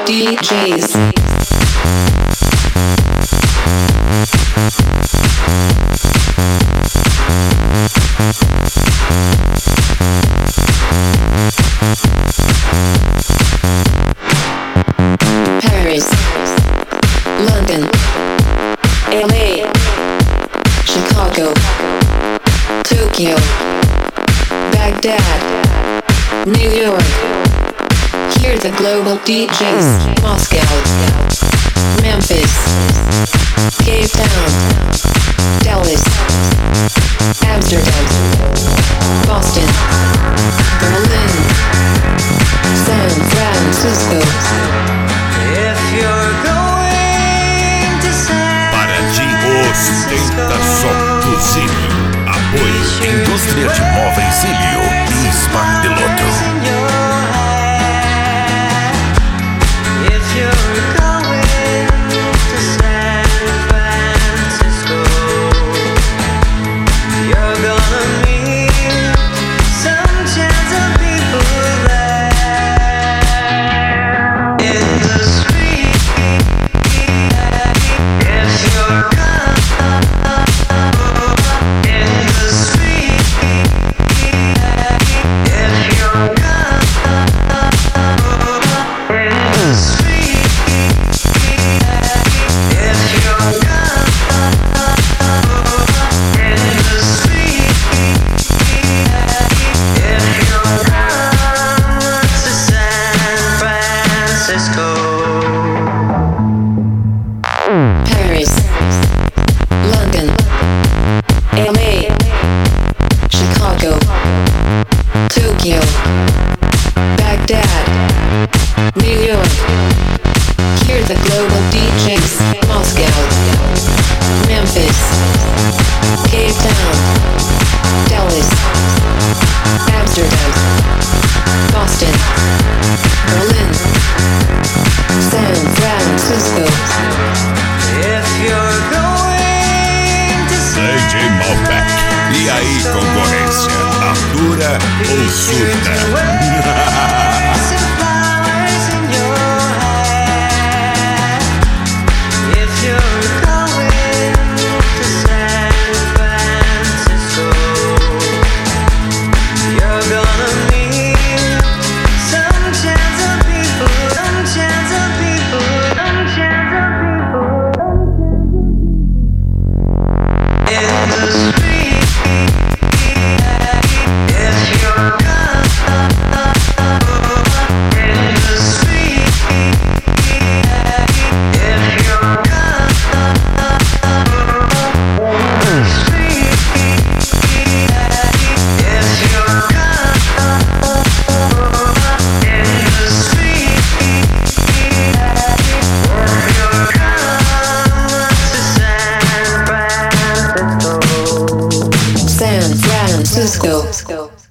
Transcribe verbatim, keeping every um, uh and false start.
D Js. Paris, London, L A, Chicago, Tokyo, Baghdad, New York. Hear the global D Js. Moscow, Memphis, Cape Town, Dallas, Amsterdam, Boston, Berlin, San Francisco. If you're going to San Para de ostenta só do Cílio. Apoio Indústria de Móveis Cílio e Smart Piloto. If you're going to San Francisco, you're gonna meet some chance of people there in the street. If you're in the street, if you're in the street. Paris, London, L A, Chicago, Tokyo, Baghdad, New York. Hear the global D Js. Moscow, Memphis, Cape Town, Dallas, Amsterdam, Boston, Berlin, San Francisco. If you're going to D J Malbec. E aí, concorrência? Atura ou surta? some flowers in your hair. If you're going to San Francisco, you're gonna meet some chance of people, some chance of people, some chance of people in the street. If you're in the street, if you're in the street, if you're in the street, if you're to San Francisco. San Francisco.